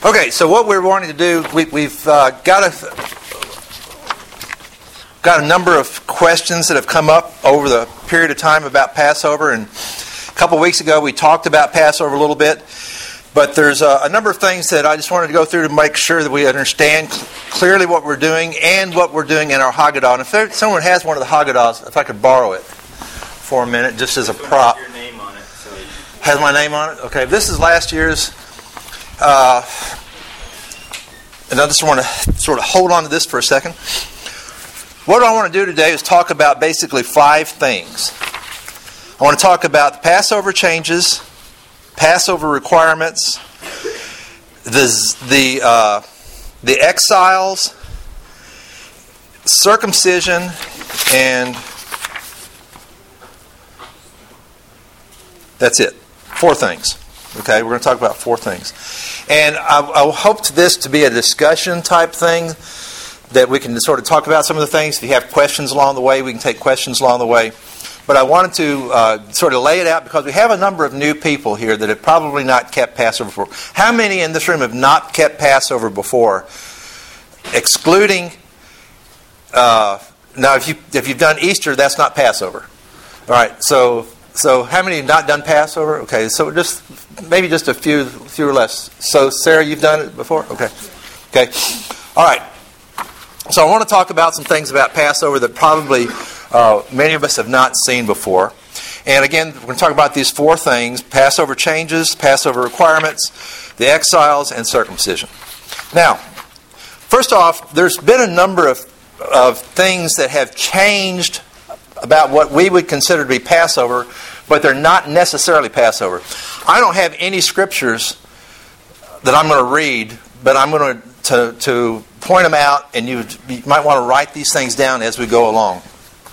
Okay, so what we're wanting to do, we've got a number of questions that have come up over the period of time about Passover, and a couple of weeks ago we talked about Passover a little bit, but there's a number of things that I just wanted to go through to make sure that we understand clearly what we're doing and what we're doing in our Haggadah. And if someone has one of the Haggadahs, if I could borrow it for a minute, just as a prop. Your name on it. So. Has my name on it? Okay, this is last year's. And I just want to sort of hold on to this for a second. What I want to do today is talk about basically 5 things. I want to talk about the Passover changes, Passover requirements, the exiles, circumcision, and that's it. 4 things. Okay, we're going to talk about 4 things. And I hope this to be a discussion type thing that we can sort of talk about some of the things. If you have questions along the way, we can take questions along the way. But I wanted to sort of lay it out because we have a number of new people here that have probably not kept Passover before. How many in this room have not kept Passover before? Excluding, now if you've done Easter, that's not Passover. All right, so how many have not done Passover? Okay, so maybe just a few or less. So Sarah, you've done it before? Okay. All right. So I want to talk about some things about Passover that probably many of us have not seen before. And again, we're going to talk about these 4 things: Passover changes, Passover requirements, the exiles, and circumcision. Now, first off, there's been a number of things that have changed about what we would consider to be Passover, but they're not necessarily Passover. I don't have any scriptures that I'm going to read, but I'm going to point them out, and you might want to write these things down as we go along.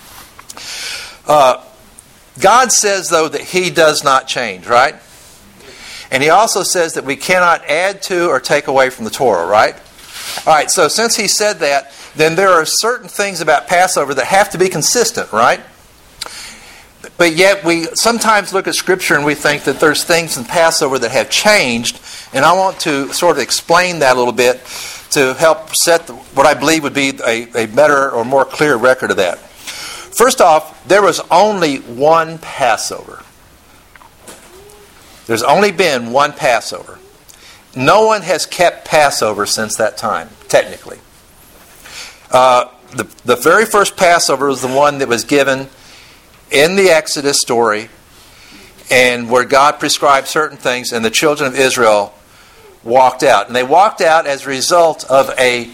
God says, though, that He does not change, right? And He also says that we cannot add to or take away from the Torah, right? All right, so since He said that, then there are certain things about Passover that have to be consistent, right? But yet we sometimes look at Scripture and we think that there's things in Passover that have changed, and I want to sort of explain that a little bit to help set what I believe would be a better or more clear record of that. First off, there was only one Passover. There's only been one Passover. No one has kept Passover since that time, technically. The very first Passover was the one that was given in the Exodus story, and where God prescribed certain things, and the children of Israel walked out. And they walked out as a result of a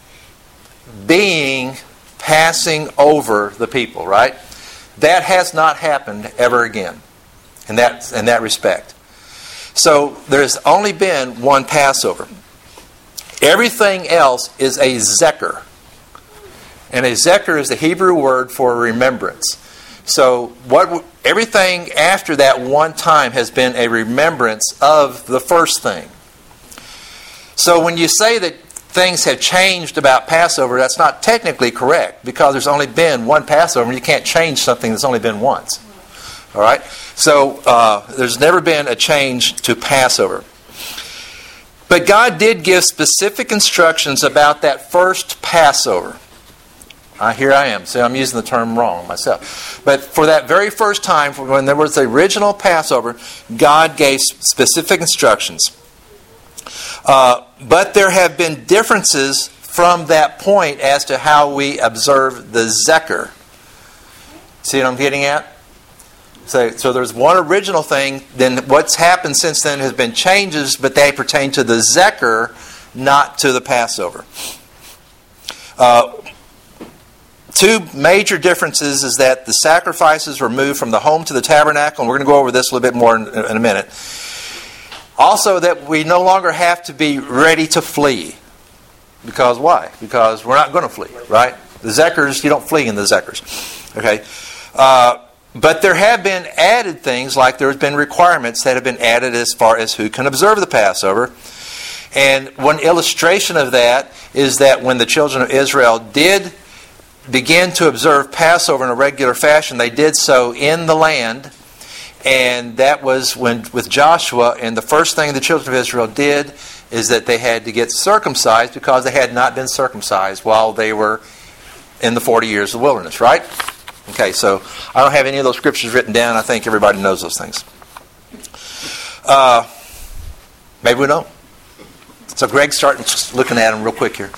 being passing over the people, right? That has not happened ever again in that respect. So there's only been one Passover. Everything else is a zecher. And a zecher is the Hebrew word for remembrance. So everything after that one time has been a remembrance of the first thing. So when you say that things have changed about Passover, that's not technically correct, because there's only been one Passover, and you can't change something that's only been once. All right? So there's never been a change to Passover. But God did give specific instructions about that first Passover. Here I am. See, I'm using the term wrong myself. But for that very first time, when there was the original Passover, God gave specific instructions. But there have been differences from that point as to how we observe the zecher. See what I'm getting at? So there's one original thing, then what's happened since then has been changes, but they pertain to the zecher, not to the Passover. 2 major differences is that the sacrifices were moved from the home to the tabernacle, and we're going to go over this a little bit more in a minute. Also, that we no longer have to be ready to flee. Because why? Because we're not going to flee, right? The zechers, you don't flee in the zechers. Okay? But there have been added things, like there's been requirements that have been added as far as who can observe the Passover. And one illustration of that is that when the children of Israel did begin to observe Passover in a regular fashion, they did so in the land, And that was with Joshua, and the first thing the children of Israel did is that they had to get circumcised because they had not been circumcised while they were in the 40 years of the wilderness, right? Okay, so I don't have any of those scriptures written down. I think everybody knows those things. Maybe we don't. So Greg's starting looking at them real quick here.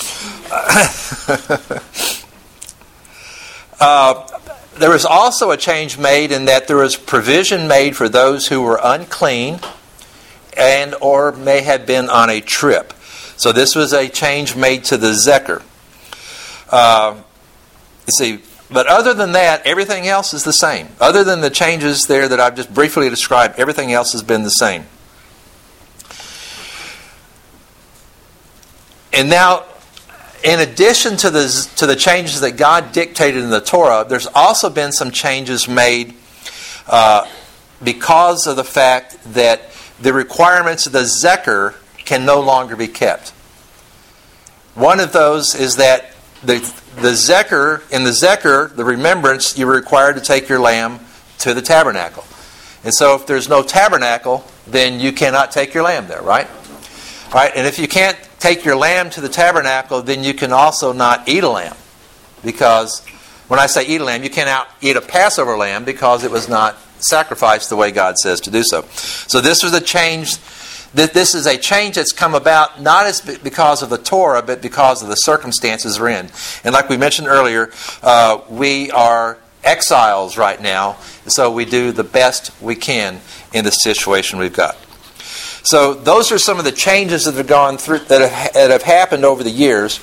There was also a change made in that there was provision made for those who were unclean and or may have been on a trip. So this was a change made to the Zecher. But other than that, everything else is the same. Other than the changes there that I've just briefly described, everything else has been the same. And now, in addition to the changes that God dictated in the Torah, there's also been some changes made because of the fact that the requirements of the Zecher can no longer be kept. One of those is that the Zecher, in the Zecher, the remembrance, you're required to take your lamb to the tabernacle. And so if there's no tabernacle, then you cannot take your lamb there, right? Right? And if you can't take your lamb to the tabernacle, then you can also not eat a lamb. Because when I say eat a lamb, you can't eat a Passover lamb because it was not sacrificed the way God says to do so. So this was a change. This is a change that's come about not as because of the Torah, but because of the circumstances we're in. And like we mentioned earlier, we are exiles right now, so we do the best we can in the situation we've got. So those are some of the changes that have gone through, that have happened over the years.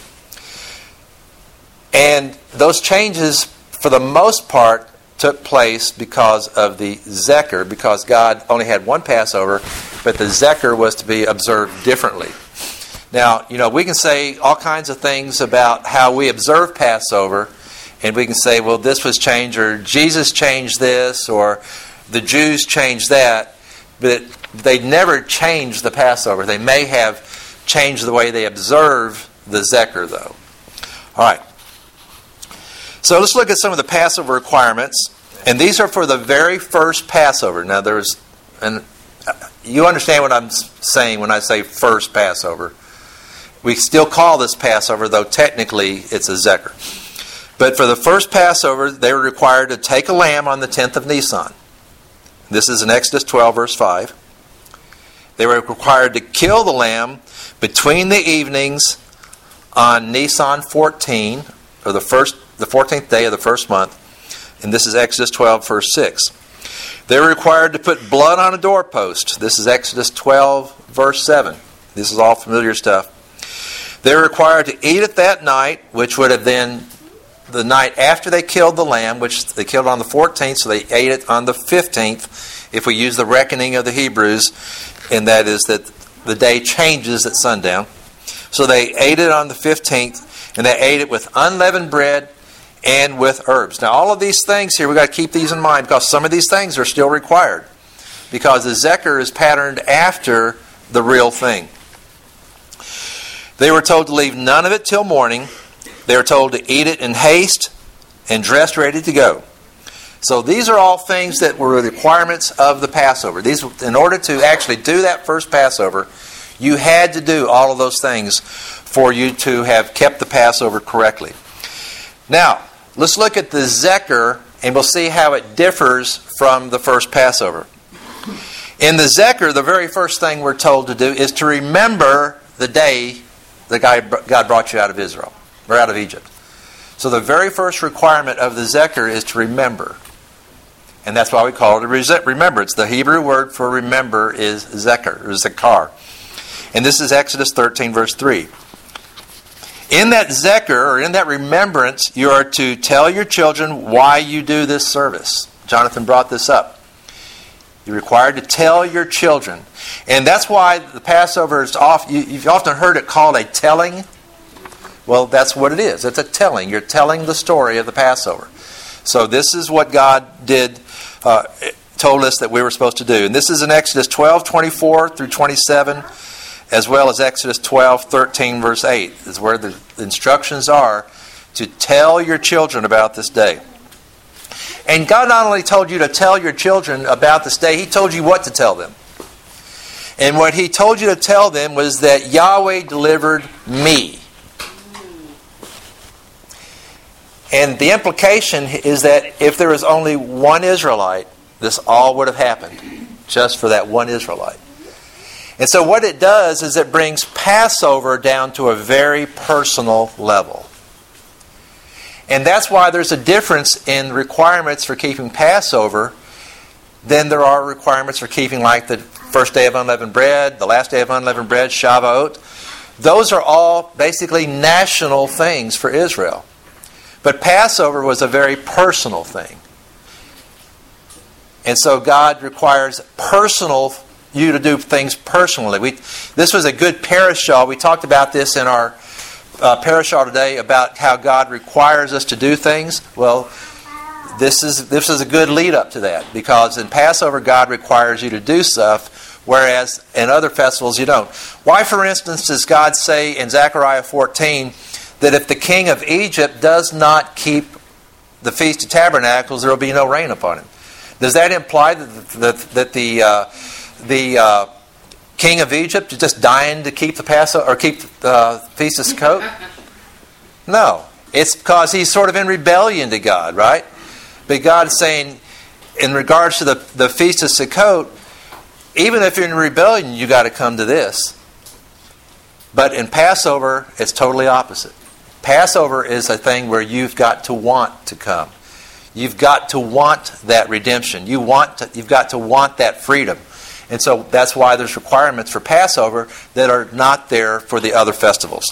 And those changes, for the most part, took place because of the Zecher, because God only had one Passover, but the Zecher was to be observed differently. Now, we can say all kinds of things about how we observe Passover, and we can say, well, this was changed, or Jesus changed this, or the Jews changed that, but they never changed the Passover. They may have changed the way they observe the Zecher, though. All right. So let's look at some of the Passover requirements. And these are for the very first Passover. Now, and you understand what I'm saying when I say first Passover. We still call this Passover, though technically it's a Zecher. But for the first Passover, they were required to take a lamb on the 10th of Nisan. This is in Exodus 12, verse 5. They were required to kill the lamb between the evenings on Nisan 14, or the 14th day of the first month. And this is Exodus 12, verse 6. They were required to put blood on a doorpost. This is Exodus 12, verse 7. This is all familiar stuff. They were required to eat it that night, which would have been the night after they killed the lamb, which they killed on the 14th, so they ate it on the 15th, if we use the reckoning of the Hebrews, and that is that the day changes at sundown. So they ate it on the 15th, and they ate it with unleavened bread and with herbs. Now, all of these things here, we've got to keep these in mind, because some of these things are still required, because the Zecher is patterned after the real thing. They were told to leave none of it till morning. They were told to eat it in haste and dressed ready to go. So these are all things that were requirements of the Passover. These, in order to actually do that first Passover, you had to do all of those things for you to have kept the Passover correctly. Now, let's look at the Zecher, and we'll see how it differs from the first Passover. In the Zecher, the very first thing we're told to do is to remember the day that God brought you out of Israel, or out of Egypt. So the very first requirement of the Zecher is to remember. And that's why we call it a remembrance. The Hebrew word for remember is Zecher, or Zekar. And this is Exodus 13, verse 3. In that Zecher, or in that remembrance, you are to tell your children why you do this service. Jonathan brought this up. You're required to tell your children. And that's why the Passover is you've often heard it called a telling. Well, that's what it is. It's a telling. You're telling the story of the Passover. So this is what God told us that we were supposed to do. And this is in Exodus 12, 24 through 27, as well as Exodus 12, 13, verse 8. This is where the instructions are to tell your children about this day. And God not only told you to tell your children about this day, He told you what to tell them. And what He told you to tell them was that Yahweh delivered me. And the implication is that if there was only one Israelite, this all would have happened just for that one Israelite. And so what it does is it brings Passover down to a very personal level. And that's why there's a difference in requirements for keeping Passover than there are requirements for keeping like the first day of unleavened bread, the last day of unleavened bread, Shavuot. Those are all basically national things for Israel. But Passover was a very personal thing. And so God requires you to do things personally. This was a good parashah. We talked about this in our parashah today about how God requires us to do things. Well, this is a good lead up to that, because in Passover God requires you to do stuff, whereas in other festivals you don't. Why, for instance, does God say in Zechariah 14 that if the king of Egypt does not keep the Feast of Tabernacles, there will be no rain upon him? Does that imply that the king of Egypt is just dying to keep the Passover or keep the Feast of Sukkot? No, it's because he's sort of in rebellion to God, right? But God is saying, in regards to the Feast of Sukkot, even if you're in rebellion, you got to come to this. But in Passover, it's totally opposite. Passover is a thing where you've got to want to come. You've got to want that redemption. You've got to want that freedom. And so that's why there's requirements for Passover that are not there for the other festivals.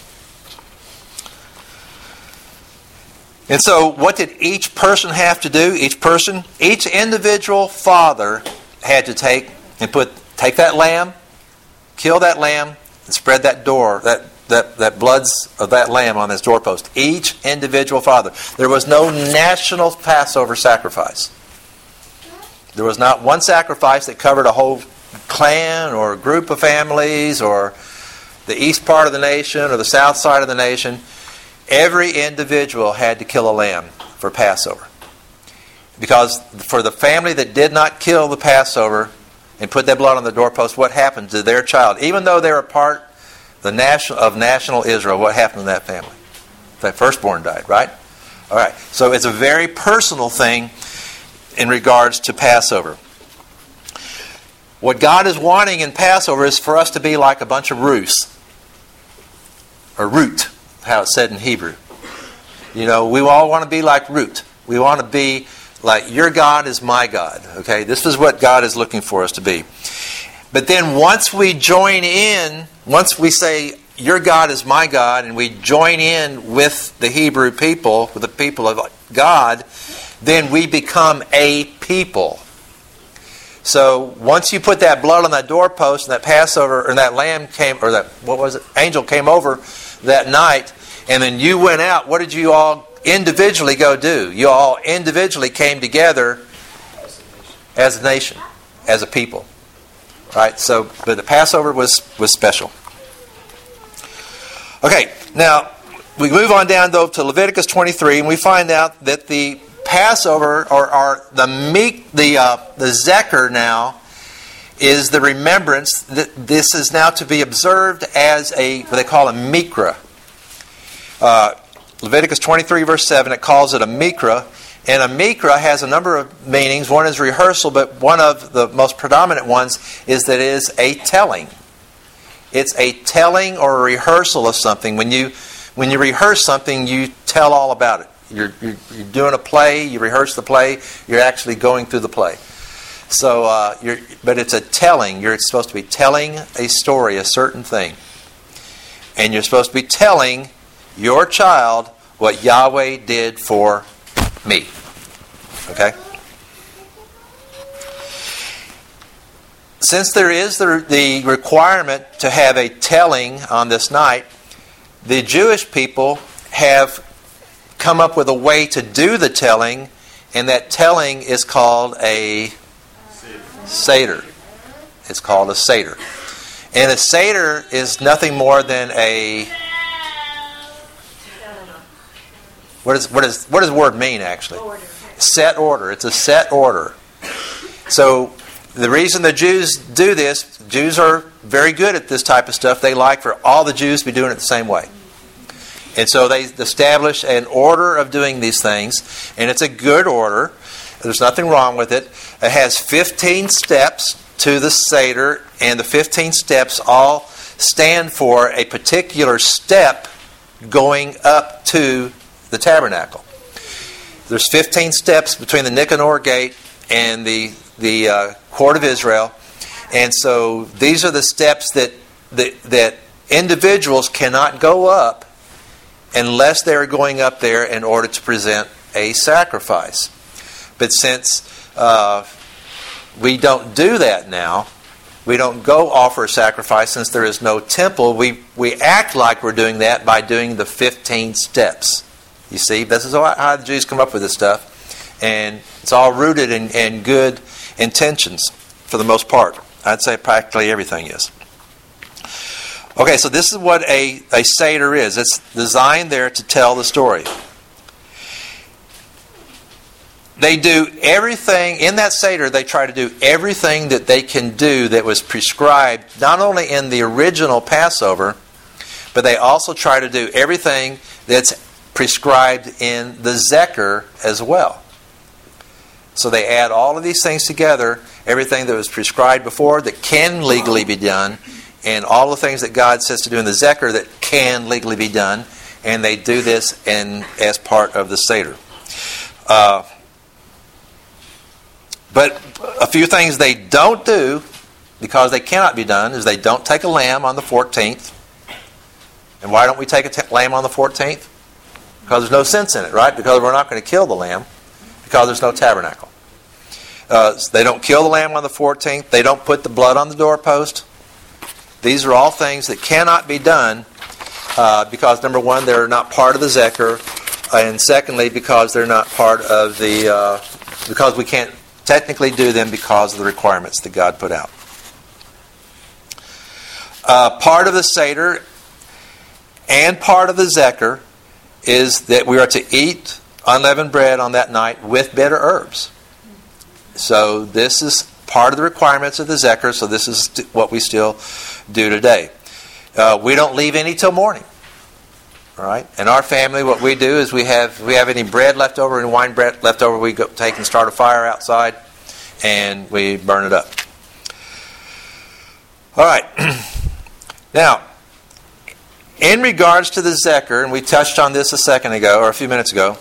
And so what did each person have to do? Each individual father had to take that lamb, kill that lamb, and spread that bloods of that lamb on his doorpost. Each individual father. There was no national Passover sacrifice. There was not one sacrifice that covered a whole clan or a group of families or the east part of the nation or the south side of the nation. Every individual had to kill a lamb for Passover. Because for the family that did not kill the Passover and put that blood on the doorpost, what happened to their child? Even though they were part of national Israel, what happened to that family? That firstborn died, right? All right. So it's a very personal thing in regards to Passover. What God is wanting in Passover is for us to be like a bunch of Ruths. Or Root, how it's said in Hebrew. We all want to be like Ruth. We want to be like, your God is my God. Okay, this is what God is looking for us to be. But then once we say, your God is my God, and we join in with the Hebrew people, with the people of God, then we become a people. So once you put that blood on that doorpost, and that Passover, or that lamb came, or that, angel came over that night, and then you went out, what did you all individually go do? You all individually came together as a nation, as a people. Right? So, but the Passover was special. Okay, now we move on down though to Leviticus 23, and we find out that the Passover, or the Zecher now, is the remembrance that this is now to be observed as what they call a mikra. Leviticus 23 verse 7, it calls it a mikra. And a mikra has a number of meanings. One is rehearsal, but one of the most predominant ones is that it is a telling. It's a telling or a rehearsal of something. When you rehearse something, you tell all about it. You're doing a play, you rehearse the play, you're actually going through the play. So, but it's a telling. You're supposed to be telling a story, a certain thing. And you're supposed to be telling your child what Yahweh did for me. Okay? Since there is the requirement to have a telling on this night, the Jewish people have come up with a way to do the telling, and that telling is called a Seder. It's called a Seder. And a Seder is nothing more than a... What does the word mean, actually? set order. It's a set order. So the reason the Jews do this, Jews are very good at this type of stuff. They like for all the Jews to be doing it the same way. And so they establish an order of doing these things, and it's a good order. There's nothing wrong with it. It has 15 steps to the Seder, and the 15 steps all stand for a particular step going up to the tabernacle. There's 15 steps between the Nicanor gate and the court of Israel, and so these are the steps that individuals cannot go up unless they're going up there in order to present a sacrifice. But since we don't do that now, we don't go offer a sacrifice since there is no temple, we act like we're doing that by doing the 15 steps. You see, this is how the Jews come up with this stuff. And it's all rooted in good intentions for the most part. I'd say practically everything is. Okay, so this is what a Seder is. It's designed there to tell the story. They do everything, in that Seder, they try to do everything that they can do that was prescribed, not only in the original Passover, but they also try to do everything that's prescribed in the Zecher as well. So they add all of these things together, everything that was prescribed before that can legally be done, and all the things that God says to do in the Zecher that can legally be done, and they do this as part of the Seder. But a few things they don't do, because they cannot be done, is they don't take a lamb on the 14th. And why don't we take a lamb on the 14th? Because there's no sense in it, right? Because we're not going to kill the lamb, because there's no tabernacle. They don't kill the lamb on the 14th. They don't put the blood on the doorpost. These are all things that cannot be done because, number one, they're not part of the Zecher, and secondly, because they're not part of the... because we can't technically do them because of the requirements that God put out. Part of the Seder and part of the Zecher is that we are to eat unleavened bread on that night with bitter herbs. So this is part of the requirements of the Zecher, so this is what we still do today. We don't leave any till morning. All right? In our family, what we do is we have any bread left over, any wine bread left over, we go take and start a fire outside, and we burn it up. All right. Now, in regards to the Zecher, and we touched on this a second ago, or a few minutes ago,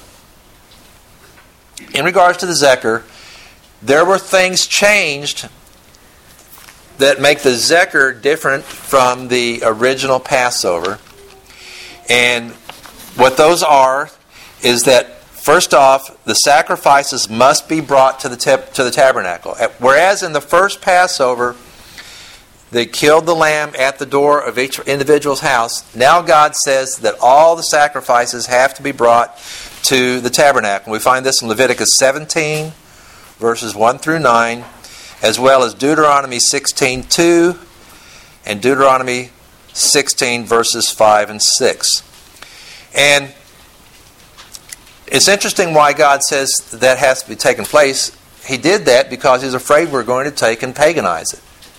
in regards to the Zecher, there were things changed that make the Zecher different from the original Passover. And what those are is that, first off, the sacrifices must be brought to the tabernacle. Whereas in the first Passover, they killed the lamb at the door of each individual's house, now God says that all the sacrifices have to be brought to the tabernacle. We find this in Leviticus 17, verses 1 through 9, as well as Deuteronomy 16:2 and Deuteronomy 16, verses 5 and 6. And it's interesting why God says that has to be taken place. He did that because He's afraid we're going to take and paganize it.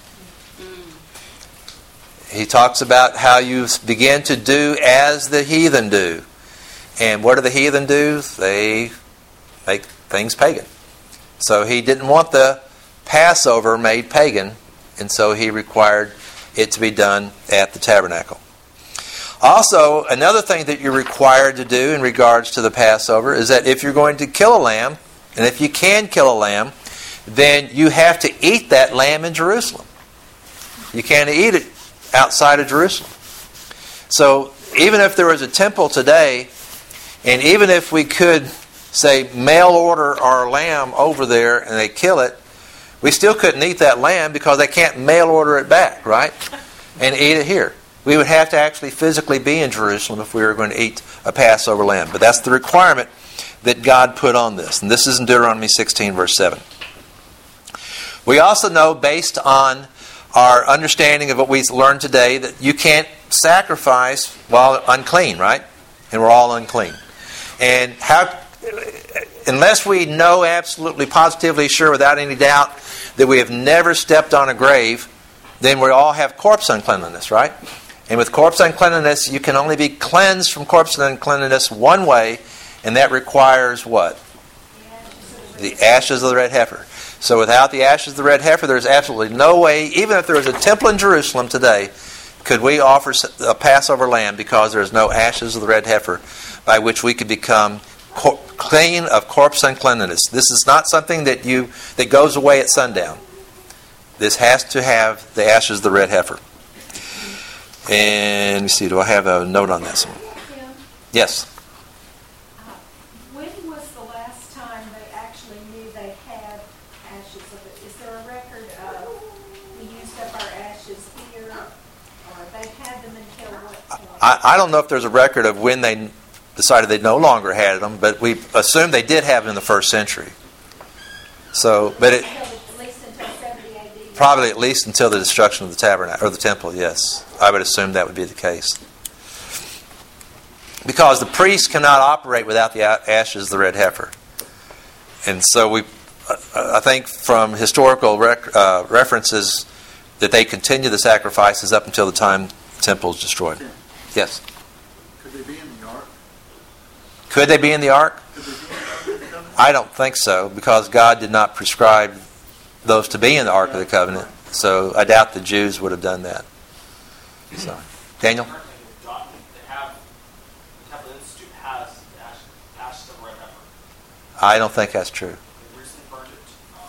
He talks about how you begin to do as the heathen do. And what do the heathen do? They make things pagan. So He didn't want the Passover made pagan, and so He required it to be done at the tabernacle. Also, another thing that you're required to do in regards to the Passover is that if you're going to kill a lamb, and if you can kill a lamb, then you have to eat that lamb in Jerusalem. You can't eat it outside of Jerusalem. So even if there was a temple today, and even if we could, say, mail order our lamb over there and they kill it, we still couldn't eat that lamb because they can't mail order it back, right? And eat it here. We would have to actually physically be in Jerusalem if we were going to eat a Passover lamb. But that's the requirement that God put on this. And this is in Deuteronomy 16, verse 7. We also know, based on our understanding of what we learned today, that you can't sacrifice while unclean, right? And we're all unclean. And how, unless we know absolutely, positively sure, without any doubt, that we have never stepped on a grave, then we all have corpse uncleanliness, right? And with corpse uncleanliness, you can only be cleansed from corpse uncleanliness one way, and that requires what? The ashes of the red heifer. So without the ashes of the red heifer, there's absolutely no way, even if there was a temple in Jerusalem today, could we offer a Passover lamb because there is no ashes of the red heifer by which we could become clean of corpse uncleanliness. This is not something that goes away at sundown. This has to have the ashes of the red heifer. And let me see, do I have a note on that? Tim? Yes. When was the last time they actually knew they had ashes of it? Is there a record of we used up our ashes here, or they had them until what point? I don't know if there's a record of when they decided they no longer had them, but we assume they did have them in the first century. So, but it At least until 70 AD? probably at least until the destruction of the tabernacle or the temple. Yes, I would assume that would be the case, because the priest cannot operate without the ashes of the red heifer, and so I think from historical references that they continue the sacrifices up until the time the temple is destroyed. Yes. Could they be in the ark? Could they be in the ark? Could they be in the ark of the covenant? I don't think so, because God did not prescribe those to be in the Ark of the Covenant. So I doubt the Jews would have done that. So, Daniel? The Temple Institute has the ashes of red heifer. I don't think that's true. They recently burned it.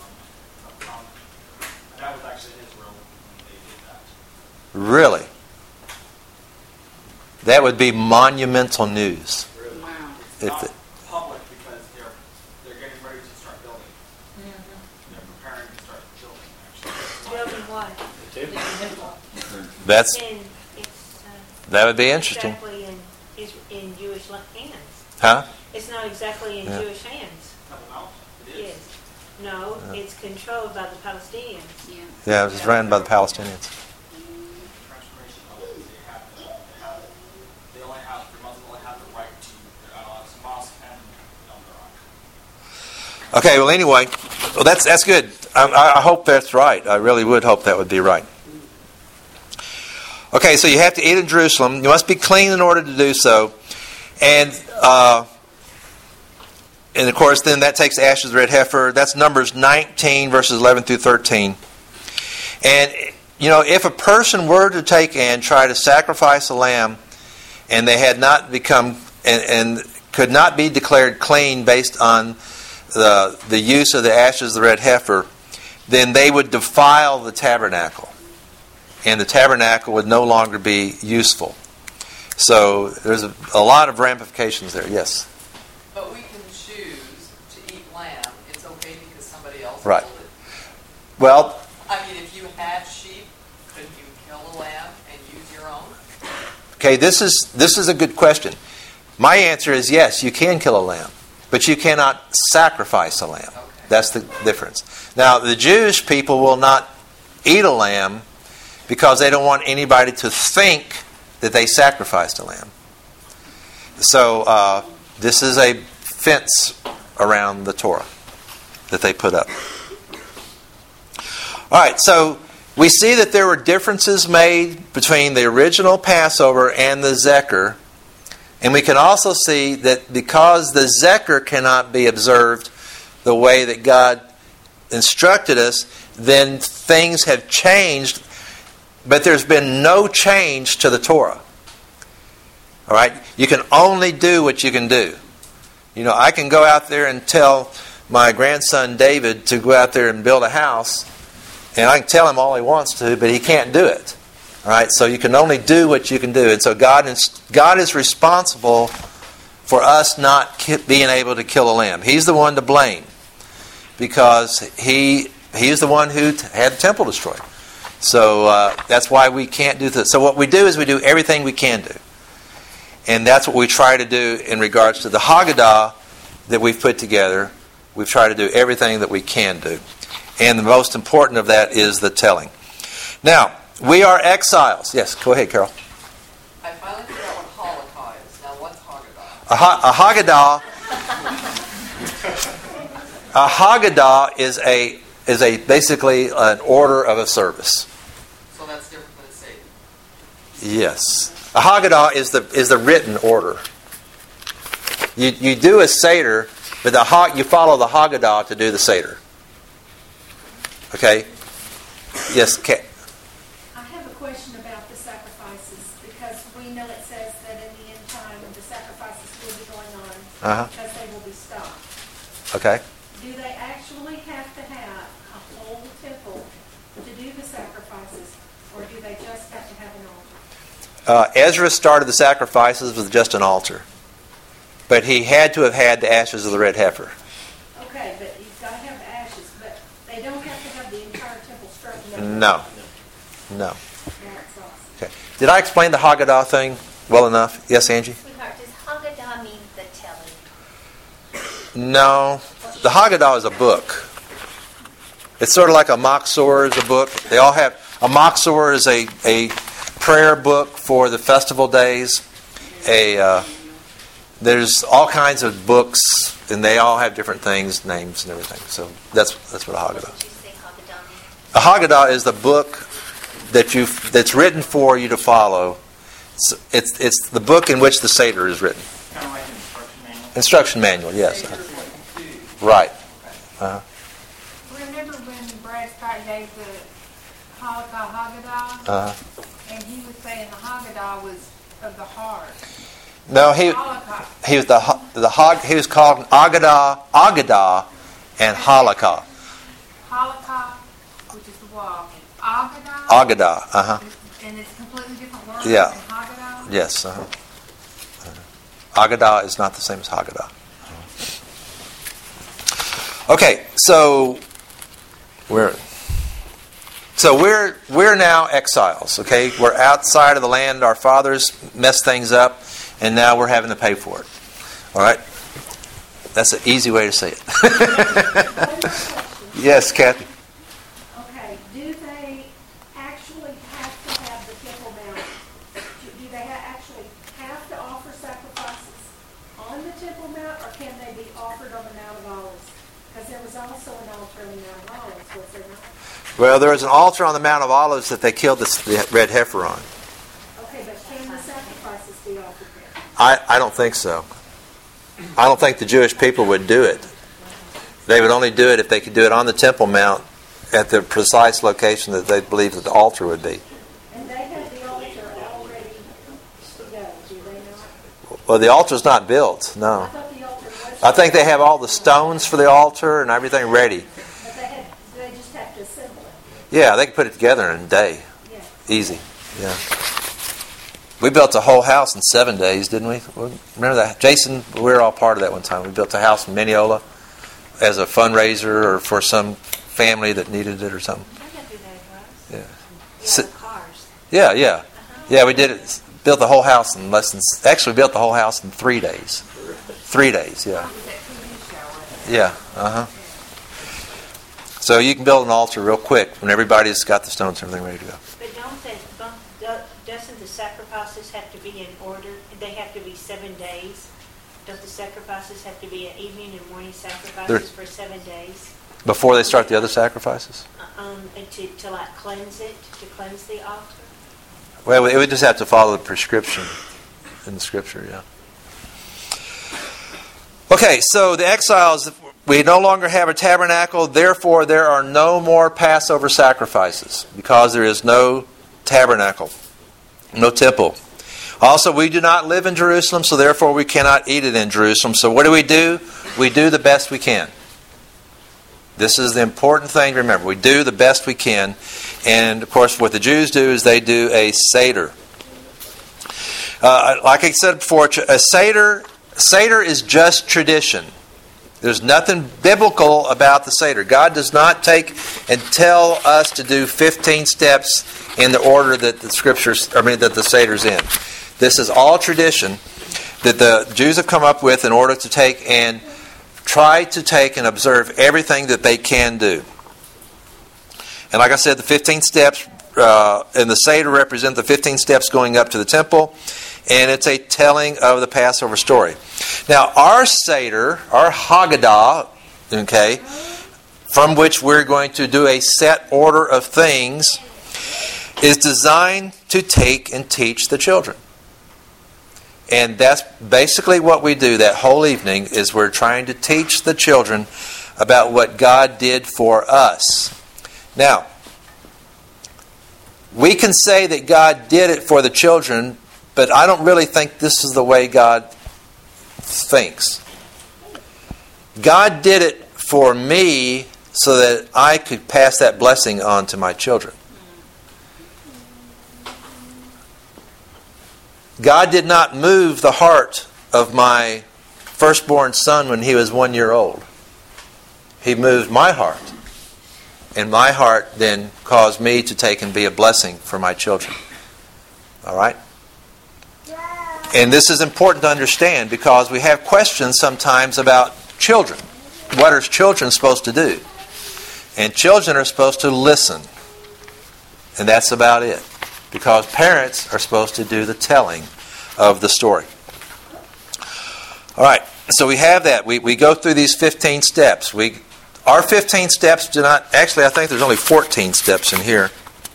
And that was actually in Israel when they did that. Really? That would be monumental news. Wow. It's If not the- public because they're getting ready to start building. They're preparing to start building, actually. Building what? That's And it's that would be interesting, exactly in Jewish hands. huh? It's not exactly in Yeah. Jewish hands. Temple Mount, it is. Yes. No, it's controlled by the Palestinians. Yeah, it was run by the Palestinians. Transformation of it. They only have, the Muslims only have the right to, it's a mosque and on their own. Okay. Well, anyway, well that's good. I hope that's right. I really would hope that would be right. Okay, so you have to eat in Jerusalem. You must be clean in order to do so, and of course, then that takes the ashes of the red heifer. That's Numbers 19, verses 11 through 13. And if a person were to take and try to sacrifice a lamb, and they had not become and could not be declared clean based on the use of the ashes of the red heifer, then they would defile the tabernacle, and the tabernacle would no longer be useful. So there's a lot of ramifications there. Yes. But we can choose to eat lamb. It's okay because somebody else Right. killed it. Well, I mean, if you had sheep, couldn't you kill a lamb and use your own? okay, this is a good question. My answer is yes, you can kill a lamb, but you cannot sacrifice a lamb. Okay. That's the difference. Now, the Jewish people will not eat a lamb because they don't want anybody to think that they sacrificed a lamb. So this is a fence around the Torah that they put up. All right, so we see that there were differences made between the original Passover and the Zecher. And we can also see that because the Zecher cannot be observed the way that God instructed us, then things have changed, but there's been no change to the Torah. All right? You can only do what you can do. I can go out there and tell my grandson David to go out there and build a house, and I can tell him all he wants to, but he can't do it. All right? So you can only do what you can do. And so God is responsible for us not being able to kill a lamb. He's the one to blame, because He is the one who had the temple destroyed. So that's why we can't do this. So what we do is we do everything we can do. And that's what we try to do in regards to the Haggadah that we've put together. We've tried to do everything that we can do. And the most important of that is the telling. Now, we are exiles. Yes, go ahead, Carol. I finally figured out what Holocaust is. Now, what's Haggadah? A Haggadah A Haggadah is a basically an order of a service. So that's different than a Seder. Yes. A Haggadah is the written order. You do a Seder, but you follow the Haggadah to do the Seder. Okay? Yes, Kat. I have a question about the sacrifices, because we know it says that in the end time the sacrifices will be going on because they will be stopped. Okay. Do they actually have to have a whole temple to do the sacrifices, or do they just have to have an altar? Ezra started the sacrifices with just an altar. But he had to have had the ashes of the red heifer. Okay, but you've got to have the ashes, but they don't have to have the entire temple structure. No. That's awesome. Okay. Did I explain the Haggadah thing well enough? Yes, Angie? Sweetheart, does Haggadah mean the telling? No. The Haggadah is a book. It's sort of like a Machzor is a book. They all have... A Machzor is a prayer book for the festival days. There's all kinds of books, and they all have different things, names, and everything. So that's what a Haggadah Did you say Haggadah means? A Haggadah is the book that's written for you to follow. It's the book in which the Seder is written. Kind of like an instruction manual. Instruction manual, yes. Right. Remember when Brad Scott gave the Haggadah? And he was saying the Haggadah was of the heart. No, he was he was called Agadah and Halakah. Halakah, which is the wall. Agadah. Agadah. And it's completely different words Yeah. than Haggadah. Yes. Agadah is not the same as Haggadah. Okay, so we're now exiles. Okay, we're outside of the land. Our fathers messed things up, and now we're having to pay for it. All right, that's an easy way to say it. One more question. Yes, Kathy. Okay, do they actually have to have the Temple Mount? Do they actually have to offer sacrifices on the Temple Mount, or can they be offered on the Mount of Olives? Because there was also an altar on the Mount of Olives, was there not? Well, there was an altar on the Mount of Olives that they killed the red heifer on. Okay, but can the sacrifices be offered there? I don't think so. I don't think the Jewish people would do it. They would only do it if they could do it on the Temple Mount at the precise location that they believed that the altar would be. And they have the altar already to go, do they not? Well, the altar's not built, I no. thought the altar was. I think they have all the stones for the altar and everything ready. But they just have to assemble it. Yeah, they can put it together in a day. Yeah. Easy. Yeah. We built a whole house in 7 days, didn't we? Remember that? Jason, we were all part of that one time. We built a house in Mineola as a fundraiser or for some family that needed it or something. I can do that, Russ. Yeah. Yeah, cars. Yeah. Yeah, we did it. Built the whole house in actually we built the whole house in 3 days. 3 days, yeah. Yeah, So you can build an altar real quick when everybody's got the stones and everything ready to go. But doesn't the sacrifices have to be in order? They have to be 7 days. Don't the sacrifices have to be an evening and morning sacrifices for 7 days? Before they start the other sacrifices? And to like cleanse it, to cleanse the altar? Well, it would just have to follow the prescription in the Scripture, yeah. Okay, so the exiles, we no longer have a tabernacle, therefore there are no more Passover sacrifices because there is no tabernacle, no temple. Also, we do not live in Jerusalem, so therefore we cannot eat it in Jerusalem. So what do? We do the best we can. This is the important thing to remember. We do the best we can. And, of course, what the Jews do is they do a Seder. Like I said before, a Seder is just tradition. There's nothing biblical about the Seder. God does not take and tell us to do 15 steps in the order that the Scriptures, that the Seder's in. This is all tradition that the Jews have come up with in order to try to take and observe everything that they can do. And like I said, the 15 steps in the Seder represent the 15 steps going up to the temple. and it's a telling of the Passover story. Now, our Seder, our Haggadah, okay, from which we're going to do a set order of things, is designed to take and teach the children. And that's basically what we do that whole evening, is we're trying to teach the children about what God did for us. Now, we can say that God did it for the children, but I don't really think this is the way God thinks. God did it for me so that I could pass that blessing on to my children. God did not move the heart of my firstborn son when he was 1 year old. He moved my heart. And my heart then caused me to take and be a blessing for my children. All right? And this is important to understand because we have questions sometimes about children. What are children supposed to do? And children are supposed to listen. And that's about it. Because parents are supposed to do the telling of the story. All right, so we have that. We go through these 15 steps. Our 15 steps do not... Actually, I think there's only 14 steps in here.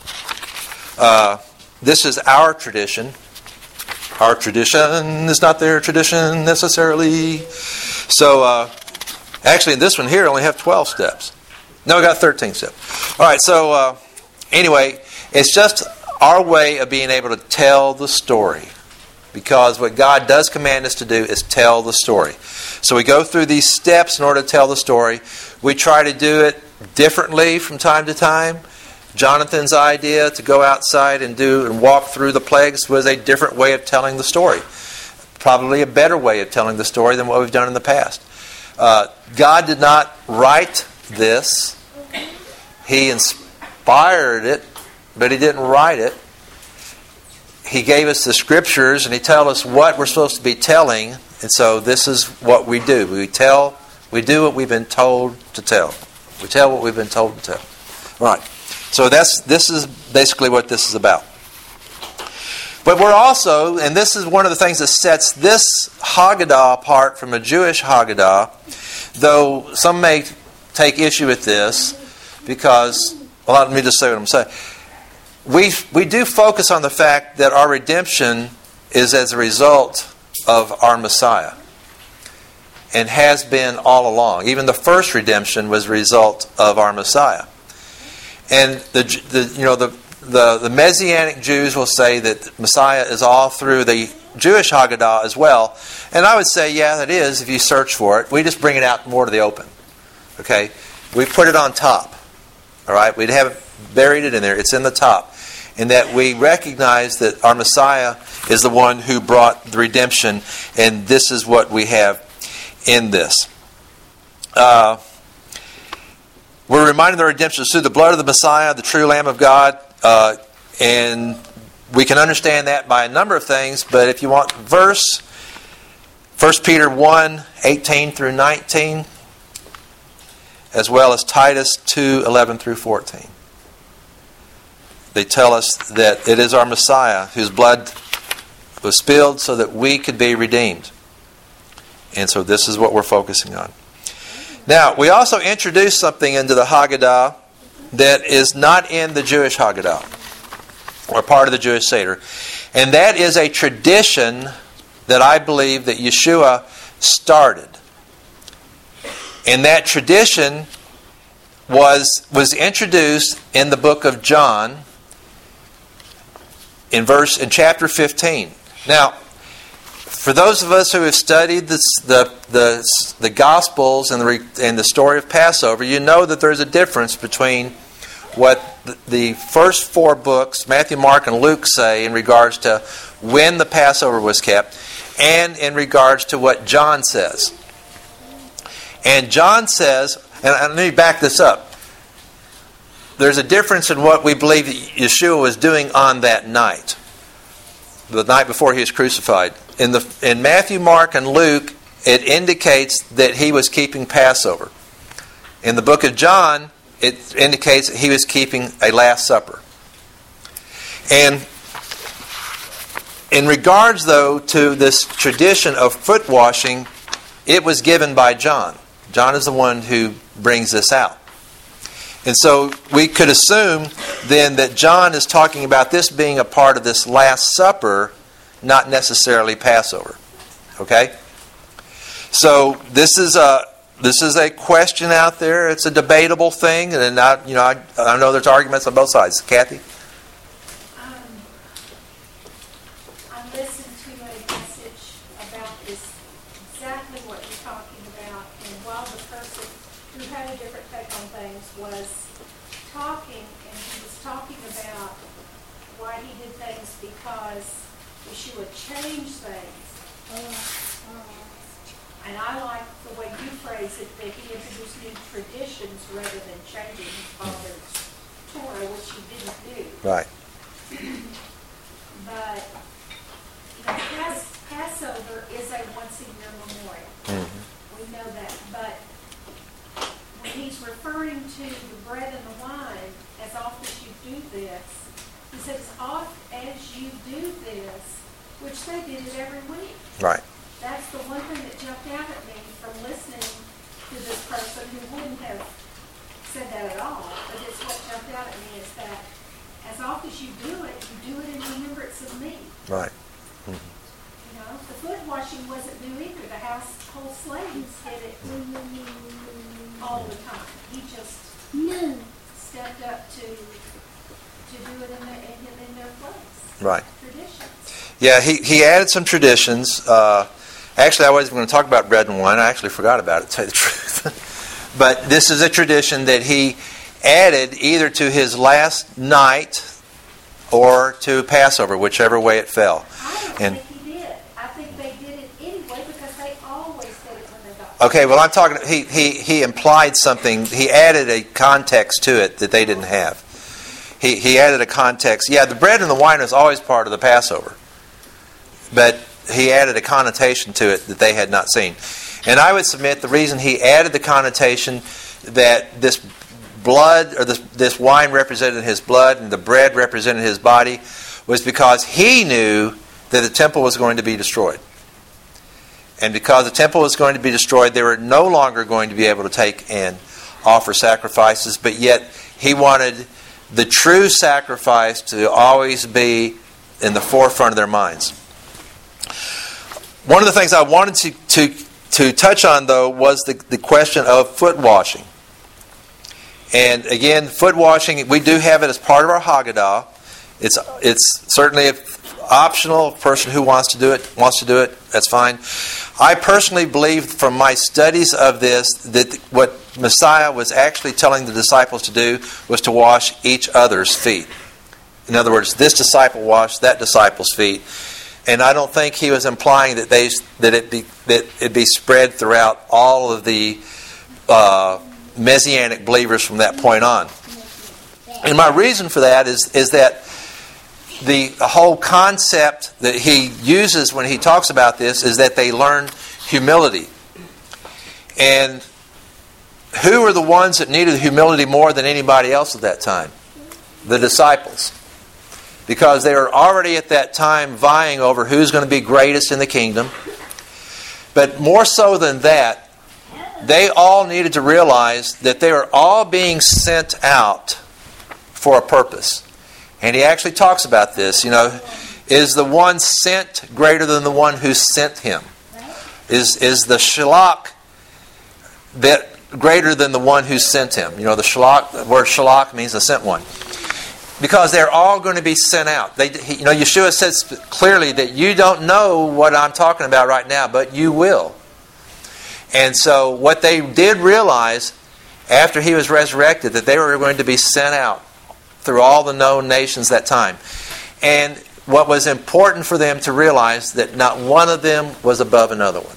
This is our tradition. Our tradition is not their tradition necessarily. So, actually, in this one here, I only have 12 steps. No, I got 13 steps. All right, so anyway, it's just our way of being able to tell the story. Because what God does command us to do is tell the story. So we go through these steps in order to tell the story. We try to do it differently from time to time. Jonathan's idea to go outside and walk through the plagues was a different way of telling the story. Probably a better way of telling the story than what we've done in the past. God did not write this. He inspired it, but He didn't write it. He gave us the scriptures and He told us what we're supposed to be telling. And so this is what we do. We do what we've been told to tell. We tell what we've been told to tell. Right. So this is basically what this is about. But we're also, and this is one of the things that sets this Haggadah apart from a Jewish Haggadah, though some may take issue with this, because, well, let me just say what I'm saying. We do focus on the fact that our redemption is as a result of our Messiah. And has been all along. Even the first redemption was a result of our Messiah. And the Messianic Jews will say that Messiah is all through the Jewish Haggadah as well. And I would say, yeah, it is if you search for it. We just bring it out more to the open. Okay? We put it on top. All right? We haven't buried it in there. It's in the top. In that we recognize that our Messiah is the one who brought the redemption, and this is what we have in this. We're reminded of the redemption through the blood of the Messiah, the true Lamb of God, and we can understand that by a number of things, but if you want verse, 1 Peter 1, 18 through 19, as well as Titus 2, 11 through 14. They tell us that it is our Messiah whose blood was spilled so that we could be redeemed. And so this is what we're focusing on. Now, we also introduced something into the Haggadah that is not in the Jewish Haggadah, or part of the Jewish Seder. And that is a tradition that I believe that Yeshua started. And that tradition was introduced in the book of John, in chapter 15. Now, for those of us who have studied the Gospels and the story of Passover, you know that there's a difference between what the first four books, Matthew, Mark, and Luke, say in regards to when the Passover was kept, and in regards to what John says. And John says, and let me back this up. There's a difference in what we believe Yeshua was doing on that night, the night before He was crucified. In Matthew, Mark, and Luke, it indicates that He was keeping Passover. In the book of John, it indicates that He was keeping a Last Supper. And In regards, though, to this tradition of foot washing, it was given by John. John is the one who brings this out. And so we could assume then that John is talking about this being a part of this Last Supper, not necessarily Passover. Okay? So this is a question out there. It's a debatable thing, and I know there's arguments on both sides. Kathy? I listened to a message about this, exactly what you're talking about, and while the person who had a different take on things was talking, and he was talking about why he did things because Yeshua changed things. And I like the way you phrase it, that he introduced new traditions rather than changing his father's Torah, which he didn't do. Right. But Passover is a once-a-year memorial. Mm-hmm. We know that. But when he's referring to the bread and the wine, as often as you do this, he says, as oft as you do this, which they did it every week. Right. That's the one thing that jumped out at me from listening to this person who wouldn't have said that at all. But it's what jumped out at me is that as often as you do it in remembrance of me. Right. You know, the foot washing wasn't new either. The household slaves did it all the time. He just stepped up to do it in their place. Right. Traditions. Yeah, he added some traditions. Actually, I wasn't going to talk about bread and wine. I actually forgot about it, to tell you the truth. But this is a tradition that he added either to his last night or to Passover, whichever way it fell. I don't think he did. I think they did it anyway because they always did it when they got. Okay, well, I'm talking. He implied something. He added a context to it that they didn't have. He added a context. Yeah, the bread and the wine is always part of the Passover, but he added a connotation to it that they had not seen. And I would submit the reason he added the connotation that this blood or this wine represented his blood and the bread represented his body was because he knew that the temple was going to be destroyed. And because the temple was going to be destroyed, they were no longer going to be able to take and offer sacrifices, but yet he wanted the true sacrifice to always be in the forefront of their minds. One of the things I wanted to touch on, though, was the question of foot washing. And again, foot washing, we do have it as part of our Haggadah. It's certainly optional. A person who wants to do it, that's fine. I personally believe from my studies of this that what Messiah was actually telling the disciples to do was to wash each other's feet. In other words, this disciple washed that disciple's feet. And I don't think he was implying that it be spread throughout all of the Messianic believers from that point on. And my reason for that is that the whole concept that he uses when he talks about this is that they learn humility. And who are the ones that needed humility more than anybody else at that time? The disciples. Because they were already at that time vying over who's going to be greatest in the kingdom. But more so than that, they all needed to realize that they were all being sent out for a purpose. And he actually talks about this. Is the one sent greater than the one who sent him? Is the shalach that greater than the one who sent him? The word shalach means the sent one. Because they're all going to be sent out. Yeshua says clearly that you don't know what I'm talking about right now, but you will. And so what they did realize after he was resurrected, that they were going to be sent out through all the known nations that time. And what was important for them to realize that not one of them was above another one.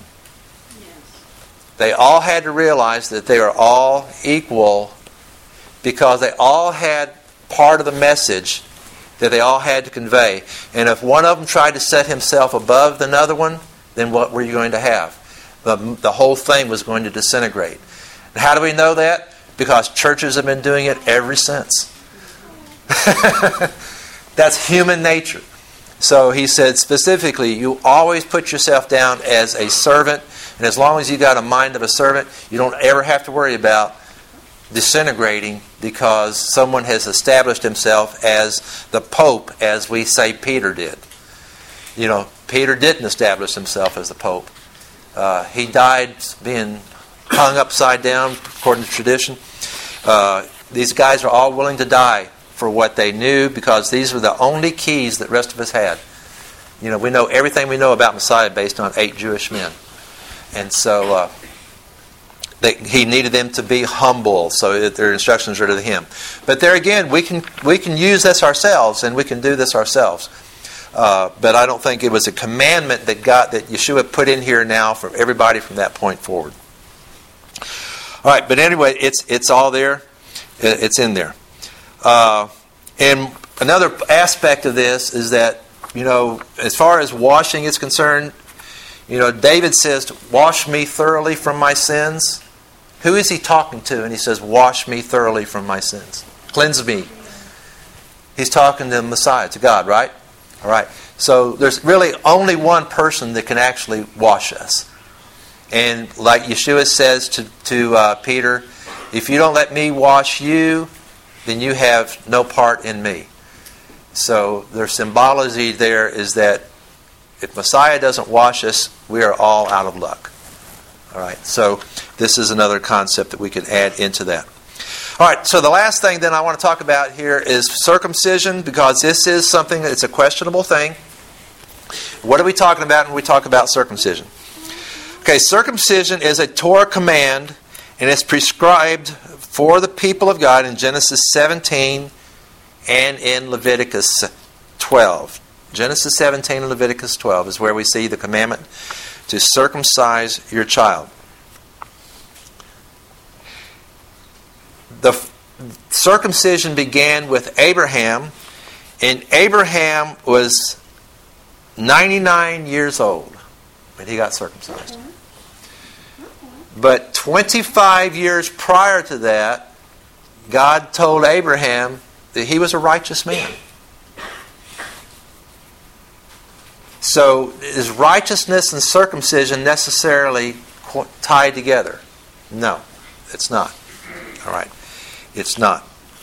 They all had to realize that they are all equal because they all had part of the message that they all had to convey. And if one of them tried to set himself above another one, then what were you going to have? The whole thing was going to disintegrate. And how do we know that? Because churches have been doing it ever since. That's human nature. So he said specifically, you always put yourself down as a servant, and as long as you got a mind of a servant, you don't ever have to worry about disintegrating because someone has established himself as the Pope, as we say Peter did. You know, Peter didn't establish himself as the Pope. He died being hung upside down, according to tradition. These guys are all willing to die for what they knew because these were the only keys that the rest of us had. You know, we know everything we know about Messiah based on 8 Jewish men. And so he needed them to be humble, so that their instructions are to him. But there again, we can use this ourselves, and we can do this ourselves. But I don't think it was a commandment that Yeshua put in here now for everybody from that point forward. All right, but anyway, it's all there. It's in there. And another aspect of this is that, you know, as far as washing is concerned, you know, David says, "Wash me thoroughly from my sins." Who is he talking to? And he says, "Wash me thoroughly from my sins. Cleanse me." He's talking to Messiah, to God, right? All right. So there's really only one person that can actually wash us. And like Yeshua says to Peter, if you don't let me wash you, then you have no part in me. So their symbology there is that if Messiah doesn't wash us, we are all out of luck. All right. So this is another concept that we can add into that. All right, so the last thing then I want to talk about here is circumcision, because this is something that's a questionable thing. What are we talking about when we talk about circumcision? Okay, circumcision is a Torah command, and it's prescribed for the people of God in Genesis 17 and in Leviticus 12. Genesis 17 and Leviticus 12 is where we see the commandment to circumcise your child. The circumcision began with Abraham, and Abraham was 99 years old when he got circumcised. But 25 years prior to that, God told Abraham that he was a righteous man. So is righteousness and circumcision necessarily tied together? No, it's not. All right. It's not.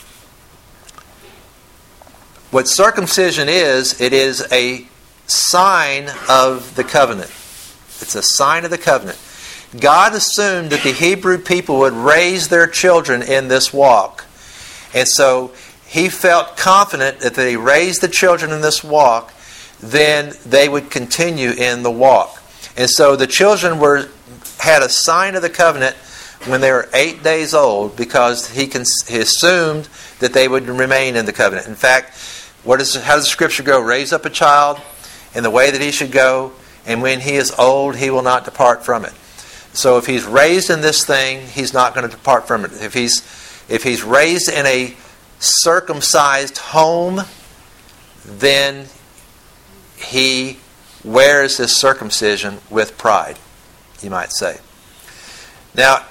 What circumcision is, it is a sign of the covenant. It's a sign of the covenant. God assumed that the Hebrew people would raise their children in this walk. And so He felt confident that if they raised the children in this walk, then they would continue in the walk. And so the children had a sign of the covenant when they were 8 days old, because he assumed that they would remain in the covenant. In fact, how does the Scripture go? Raise up a child in the way that he should go, and when he is old, he will not depart from it. So if he's raised in this thing, he's not going to depart from it. If he's raised in a circumcised home, then he wears this circumcision with pride, you might say. Now,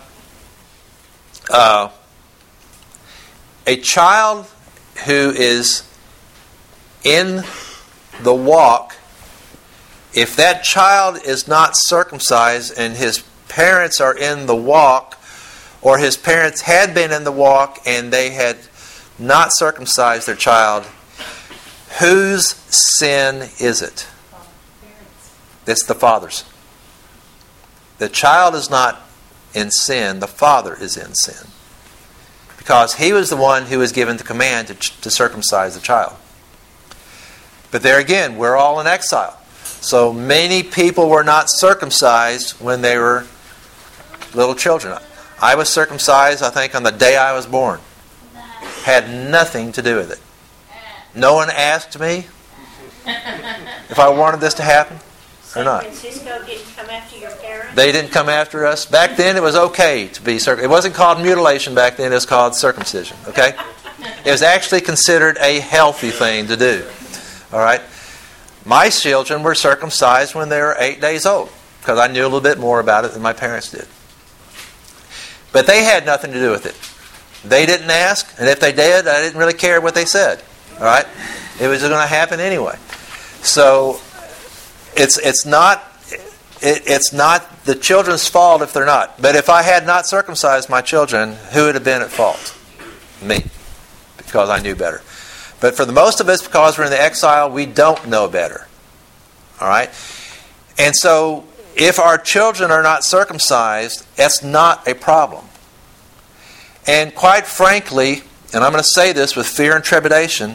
a child who is in the walk, if that child is not circumcised and his parents are in the walk, or his parents had been in the walk and they had not circumcised their child, whose sin is it? It's the father's. The child is not in sin, the father is in sin. Because he was the one who was given the command to circumcise the child. But there again, we're all in exile. So many people were not circumcised when they were little children. I was circumcised, I think, on the day I was born. Had nothing to do with it. No one asked me if I wanted this to happen or not. San Francisco didn't come after your parents? They didn't come after us. Back then it was okay to be circumcised. It wasn't called mutilation back then, it was called circumcision. Okay? It was actually considered a healthy thing to do. Alright? My children were circumcised when they were 8 days old, because I knew a little bit more about it than my parents did. But they had nothing to do with it. They didn't ask, and if they did, I didn't really care what they said. Alright? It was going to happen anyway. So it's not the children's fault if they're not. But if I had not circumcised my children, who would have been at fault? Me, because I knew better. But for the most of us, because we're in the exile, we don't know better. All right? And so, if our children are not circumcised, that's not a problem. And quite frankly, and I'm going to say this with fear and trepidation,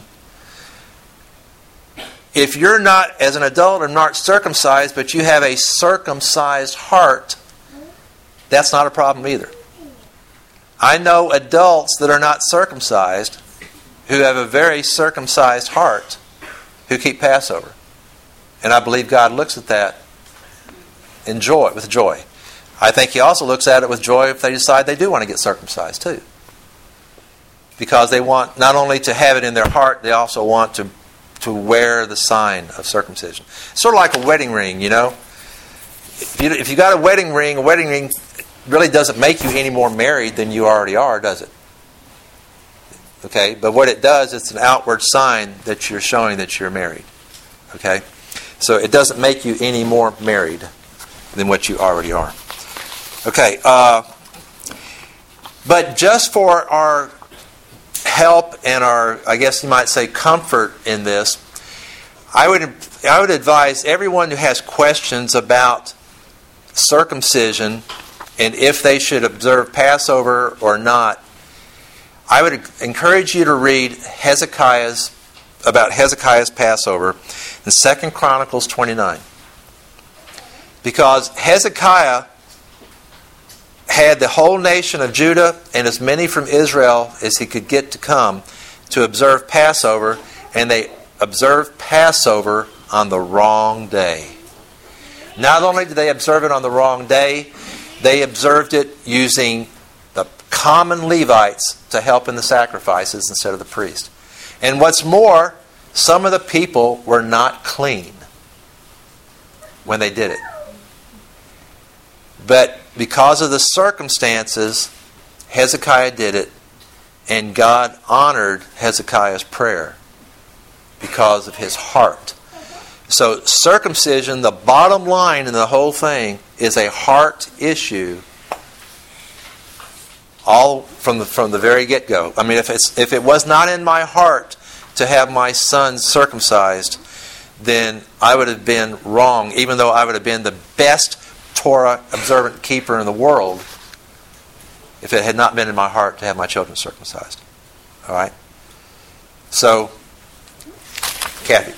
if you're not, as an adult, and not circumcised, but you have a circumcised heart, that's not a problem either. I know adults that are not circumcised who have a very circumcised heart who keep Passover. And I believe God looks at that with joy. I think He also looks at it with joy if they decide they do want to get circumcised too. Because they want not only to have it in their heart, they also want to wear the sign of circumcision. Sort of like a wedding ring, you know. If you got a wedding ring really doesn't make you any more married than you already are, does it? Okay, but what it does, it's an outward sign that you're showing that you're married. Okay, so it doesn't make you any more married than what you already are. Okay, but just for our help and our, I guess you might say, comfort in this, I would advise everyone who has questions about circumcision and if they should observe Passover or not, I would encourage you to read about Hezekiah's Passover in 2 Chronicles 29. Because Hezekiah had the whole nation of Judah and as many from Israel as he could get to come to observe Passover, and they observed Passover on the wrong day. Not only did they observe it on the wrong day, they observed it using the common Levites to help in the sacrifices instead of the priest. And what's more, some of the people were not clean when they did it. But because of the circumstances, Hezekiah did it, and God honored Hezekiah's prayer because of his heart. So circumcision, the bottom line in the whole thing, is a heart issue all from the very get-go. I mean, if it was not in my heart to have my son circumcised, then I would have been wrong, even though I would have been the best Torah observant keeper in the world, if it had not been in my heart to have my children circumcised. All right? So, Kathy.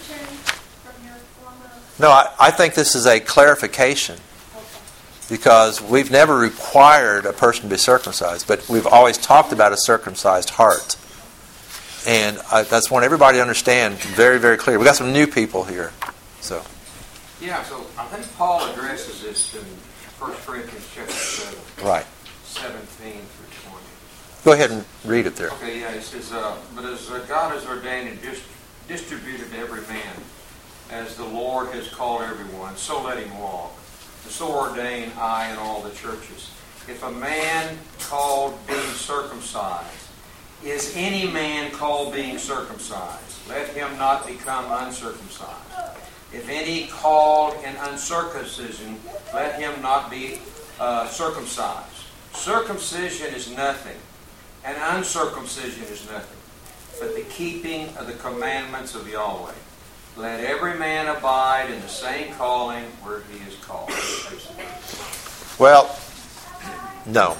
No, I think this is a clarification, because we've never required a person to be circumcised, but we've always talked about a circumcised heart. And that's what everybody understand very, very clear. We've got some new people here. So. Yeah, so I think Paul addresses this in 1 Corinthians chapter 7. Right. 17 through 20. Go ahead and read it there. Okay, yeah, it says, but as God has ordained and distributed to every man, as the Lord has called everyone, so let him walk. And so ordain I in all the churches. If a man called being circumcised, is any man called being circumcised? Let him not become uncircumcised. If any called in uncircumcision, let him not be circumcised. Circumcision is nothing, and uncircumcision is nothing, but the keeping of the commandments of Yahweh. Let every man abide in the same calling where he is called. Well, no.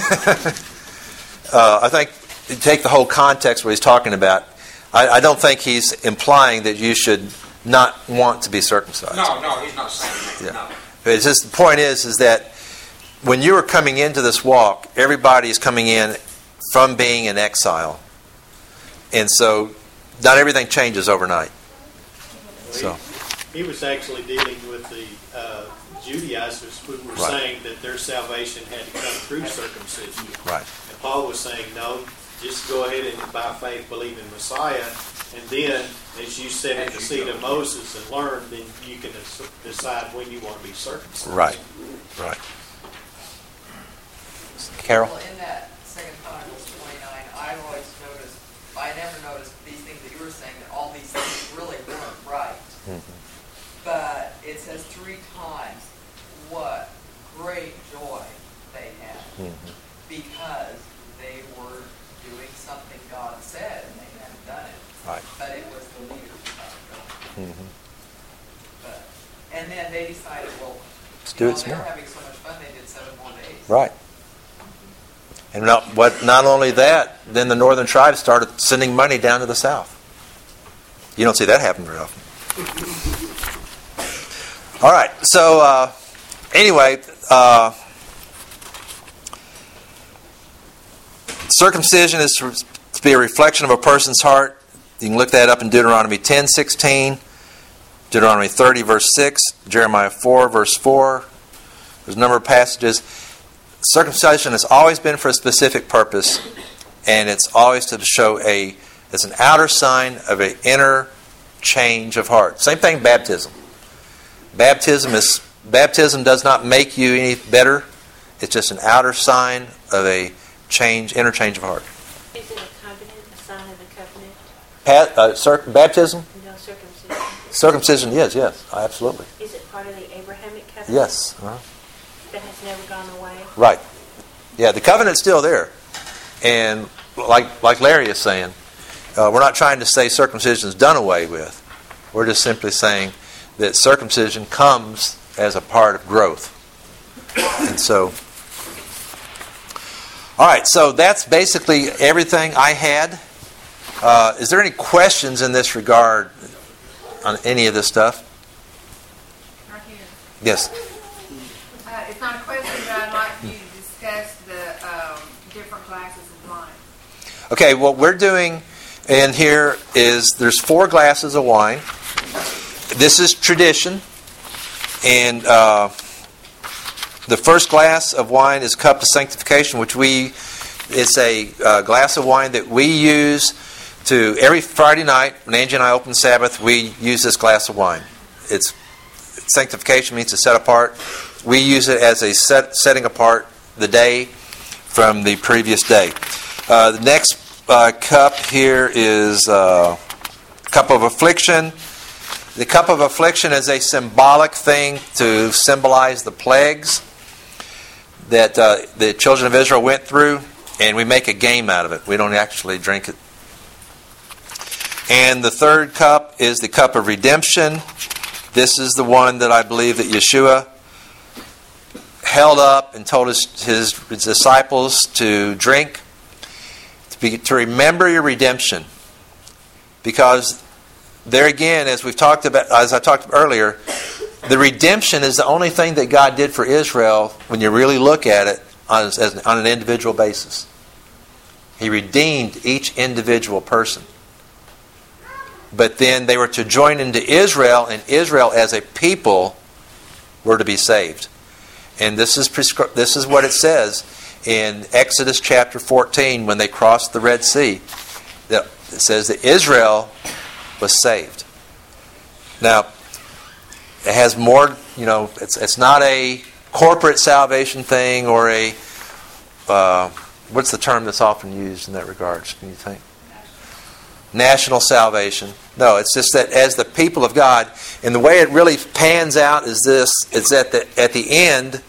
I think you take the whole context what he's talking about. I don't think he's implying that you should not want to be circumcised. No, he's not saying that. Yeah. No. But it's just, the point is that when you are coming into this walk, everybody is coming in from being in exile. And so not everything changes overnight. So he was actually dealing with the Judaizers who were saying that their salvation had to come through circumcision. Right. And Paul was saying, no, just go ahead and by faith believe in Messiah, and then as you sit in the seat of Moses and learn, then you can decide when you want to be circumcised. Right. Carol? Well, in that 2 Chronicles 29, I never noticed these things that you were saying, that all these things really weren't right. Mm-hmm. it says 3 times what great joy they had because they were doing something God said and they hadn't done it. Right. But it was the leaders who got it done. But, and then they decided, well, Let's do it some they were more. having so much fun they did 7 more days. Right. And not only that, then the northern tribes started sending money down to the south. You don't see that happen very often. All right. So anyway, circumcision is to be a reflection of a person's heart. You can look that up in Deuteronomy 10:16, Deuteronomy 30 verse 6, Jeremiah 4 verse 4. There's a number of passages. Circumcision has always been for a specific purpose, and it's always to show it's an outer sign of an inner change of heart. Same thing, baptism. Baptism does not make you any better. It's just an outer sign of a inner change of heart. Is it a covenant, a sign of the covenant? Baptism? No, circumcision. Circumcision, yes, absolutely. Is it part of the Abrahamic covenant? Yes. That has never gone away? Right. Yeah, the covenant's still there. And like Larry is saying, we're not trying to say circumcision is done away with. We're just simply saying that circumcision comes as a part of growth. And so, all right, so that's basically everything I had. Is there any questions in this regard on any of this stuff? Right here. Yes. It's not a question, but I'd like you to discuss the different classes of wine. Okay, what we're doing in here is there's 4 glasses of wine. This is tradition. And the first glass of wine is cup of sanctification, which it's a glass of wine that we use to, every Friday night, when Angie and I open Sabbath, we use this glass of wine. Sanctification means to set apart. We use it as a setting apart the day from the previous day. The next cup here is cup of affliction. The cup of affliction is a symbolic thing to symbolize the plagues that the children of Israel went through, and we make a game out of it. We don't actually drink it. And the third cup is the cup of redemption. This is the one that I believe that Yeshua held up and told his disciples to drink, to remember your redemption. Because there again, as I talked about earlier, the redemption is the only thing that God did for Israel when you really look at it on an individual basis. He redeemed each individual person. But then they were to join into Israel, and Israel as a people were to be saved. And this is what it says in Exodus chapter 14 when they crossed the Red Sea. It says that Israel was saved. Now, it has more, it's not a corporate salvation thing or a, what's the term that's often used in that regard? Can you think? National salvation. No, it's just that as the people of God, and the way it really pans out is this, it's that at the end,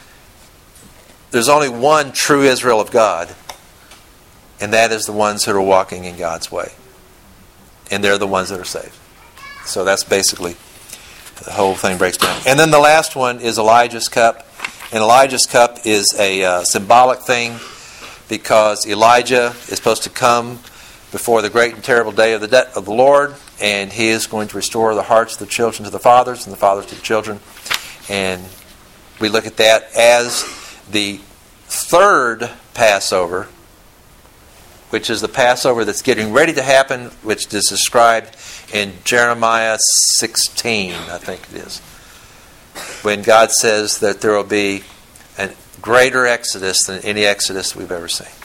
there's only one true Israel of God, and that is the ones who are walking in God's way. And they're the ones that are saved. So that's basically, the whole thing breaks down. And then the last one is Elijah's cup. And Elijah's cup is a symbolic thing because Elijah is supposed to come before the great and terrible day of the Lord, and he is going to restore the hearts of the children to the fathers and the fathers to the children. And we look at that as the third Passover, which is the Passover that's getting ready to happen, which is described in Jeremiah 16, I think it is, when God says that there will be a greater exodus than any exodus we've ever seen.